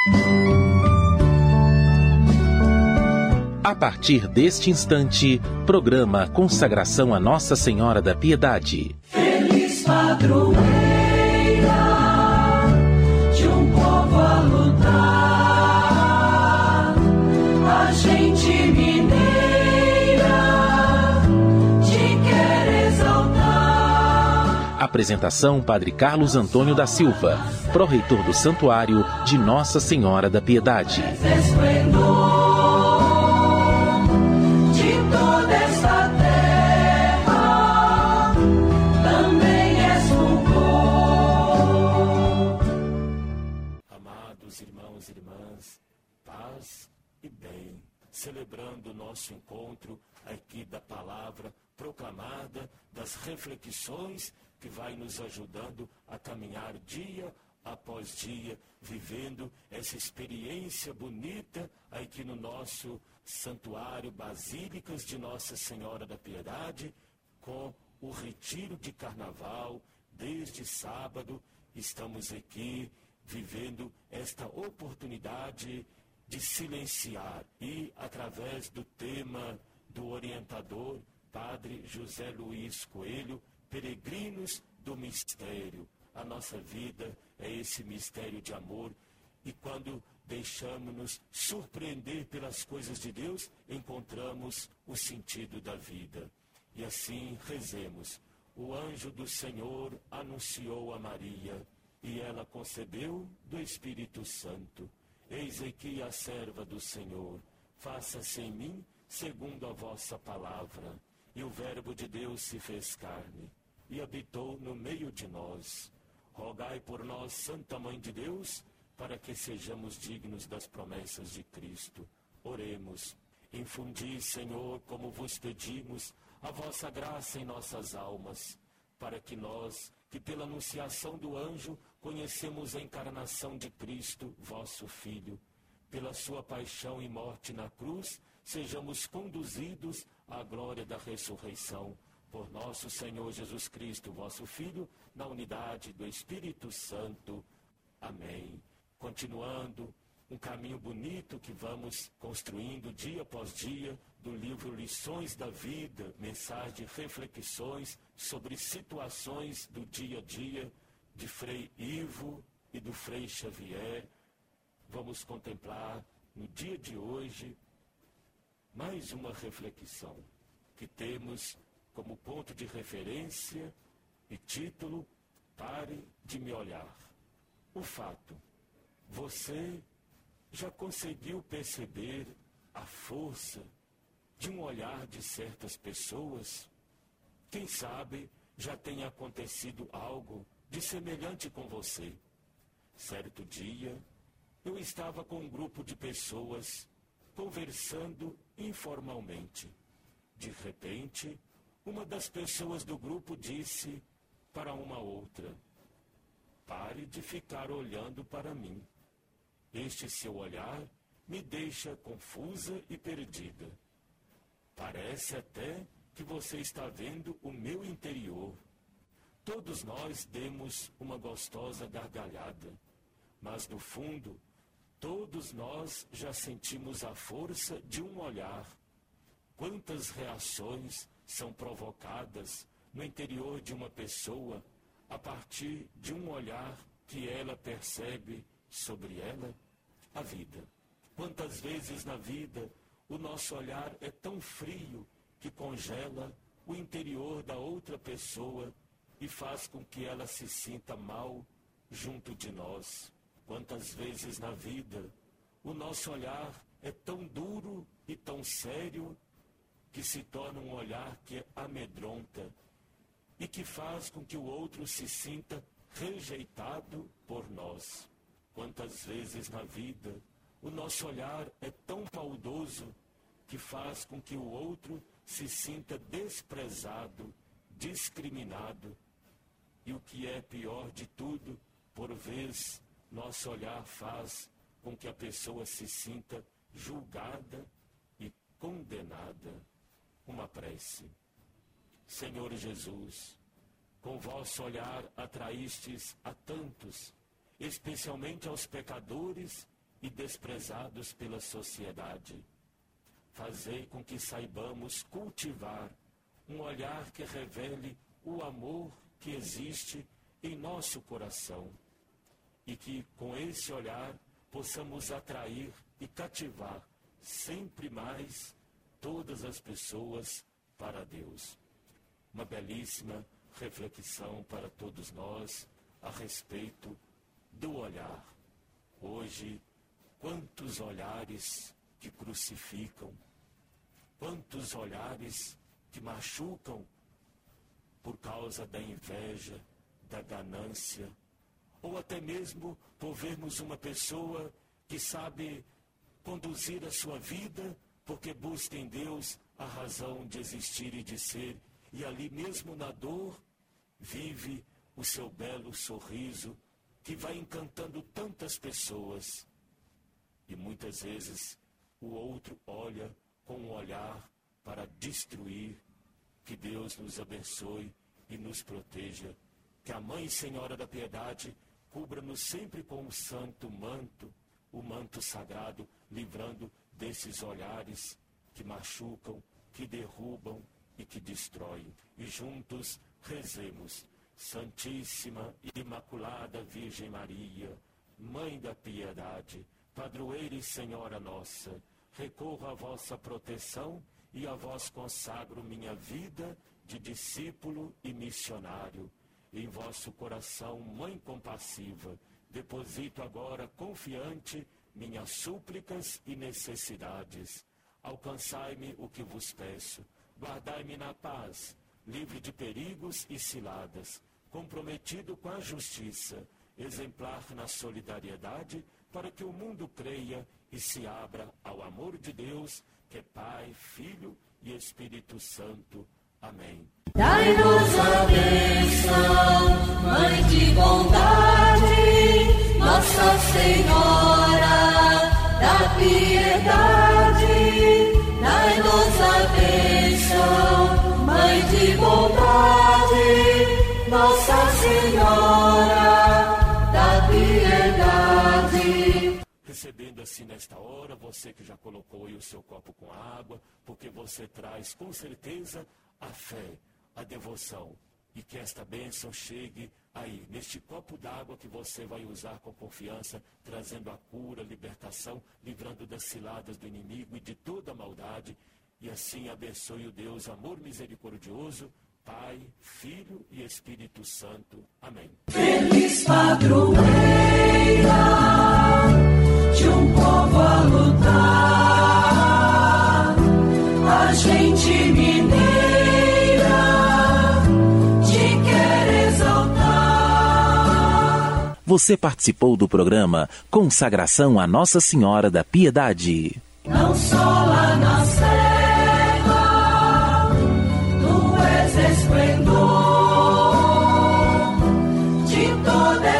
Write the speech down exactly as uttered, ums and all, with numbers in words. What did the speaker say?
A partir deste instante, programa Consagração a Nossa Senhora da Piedade. Feliz padroeira de um povo a lutar, a gente mineira te quer exaltar. Apresentação: Padre Carlos Antônio da Silva, pró-reitor do Santuário de Nossa Senhora da Piedade. Celebrando o nosso encontro aqui da palavra proclamada, das reflexões que vai nos ajudando a caminhar dia após dia, vivendo essa experiência bonita aqui no nosso santuário Basílicas de Nossa Senhora da Piedade, com o retiro de carnaval. Desde sábado estamos aqui vivendo esta oportunidade de silenciar, e através do tema do orientador, Padre José Luiz Coelho, peregrinos do mistério. A nossa vida é esse mistério de amor, e quando deixamos-nos surpreender pelas coisas de Deus, encontramos o sentido da vida. E assim rezemos. O anjo do Senhor anunciou a Maria, e ela concebeu do Espírito Santo. Eis aqui a serva do Senhor, faça-se em mim segundo a vossa palavra. E o Verbo de Deus se fez carne e habitou no meio de nós. Rogai por nós, Santa Mãe de Deus, para que sejamos dignos das promessas de Cristo. Oremos. Infundi, Senhor, como vos pedimos, a vossa graça em nossas almas, para que nós, que pela anunciação do anjo conhecemos a encarnação de Cristo, vosso Filho, pela sua paixão e morte na cruz, sejamos conduzidos à glória da ressurreição. Por nosso Senhor Jesus Cristo, vosso Filho, na unidade do Espírito Santo. Amém. Continuando um caminho bonito que vamos construindo dia após dia, do livro Lições da Vida, mensagem, reflexões sobre situações do dia a dia, de Frei Ivo e do Frei Xavier. Vamos contemplar no dia de hoje mais uma reflexão que temos como ponto de referência e título: Pare de me olhar. O fato: você já conseguiu perceber a força de um olhar de certas pessoas? Quem sabe já tenha acontecido algo de semelhante com você. Certo dia, eu estava com um grupo de pessoas conversando informalmente. De repente, uma das pessoas do grupo disse para uma outra: pare de ficar olhando para mim. Este seu olhar me deixa confusa e perdida. Parece até que você está vendo o meu interior. Todos nós demos uma gostosa gargalhada, mas no fundo, todos nós já sentimos a força de um olhar. Quantas reações são provocadas no interior de uma pessoa a partir de um olhar que ela percebe sobre ela? A vida. Quantas vezes na vida o nosso olhar é tão frio que congela o interior da outra pessoa e faz com que ela se sinta mal junto de nós. Quantas vezes na vida o nosso olhar é tão duro e tão sério que se torna um olhar que amedronta e que faz com que o outro se sinta rejeitado por nós. Quantas vezes na vida o nosso olhar é tão maldoso que faz com que o outro se sinta desprezado, discriminado. E o que é pior de tudo, por vezes, nosso olhar faz com que a pessoa se sinta julgada e condenada. Uma prece. Senhor Jesus, com vosso olhar atraístes a tantos, especialmente aos pecadores e desprezados pela sociedade. Fazei com que saibamos cultivar um olhar que revele o amor que existe em nosso coração e que, com esse olhar, possamos atrair e cativar sempre mais todas as pessoas para Deus. Uma belíssima reflexão para todos nós a respeito do olhar. Hoje, quantos olhares que crucificam, quantos olhares que machucam por causa da inveja, da ganância, ou até mesmo por vermos uma pessoa que sabe conduzir a sua vida porque busca em Deus a razão de existir e de ser, e ali mesmo na dor vive o seu belo sorriso que vai encantando tantas pessoas. E muitas vezes o outro olha com um olhar para destruir. Que Deus nos abençoe e nos proteja. Que a Mãe Senhora da Piedade cubra-nos sempre com um santo manto, o manto sagrado, livrando desses olhares que machucam, que derrubam e que destroem. E juntos rezemos. Santíssima e Imaculada Virgem Maria, Mãe da Piedade, Padroeira e Senhora nossa, recorro à vossa proteção e a vós consagro minha vida de discípulo e missionário. Em vosso coração, Mãe compassiva, deposito agora confiante minhas súplicas e necessidades. Alcançai-me o que vos peço, guardai-me na paz, livre de perigos e ciladas, comprometido com a justiça, exemplar na solidariedade, para que o mundo creia e se abra ao amor de Deus, que é Pai, Filho e Espírito Santo. Amém. Dai-nos a bênção, Mãe de bondade, Nossa Senhora da Piedade. Dai-nos a bênção, Mãe de bondade, Nossa Senhora da Piedade. Recebendo assim nesta hora, você que já colocou aí o seu copo com água, porque você traz com certeza a fé, a devoção, e que esta bênção chegue aí, neste copo d'água que você vai usar com confiança, trazendo a cura, a libertação, livrando das ciladas do inimigo e de toda a maldade, e assim abençoe o Deus amor misericordioso, Pai, Filho e Espírito Santo. Amém. Feliz padroeira de um povo a lutar, a gente mineira te quer exaltar. Você participou do programa Consagração a Nossa Senhora da Piedade. Não só lá na serra, tu és esplendor de toda